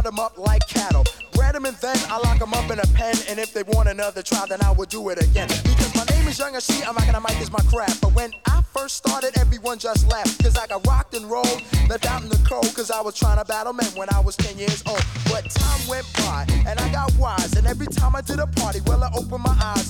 round them up like cattle. Bred them and then I lock them up in a pen. And if they want another try, then I will do it again. Because my name is Young and see, I'm rockin' the mic is my craft. But when I first started, everyone just laughed. Cause I got rocked and rolled, left out in the cold. Cause I was trying to battle men when I was 10 years old. But time went by and I got wise. And every time I did a party, well, I opened my eyes.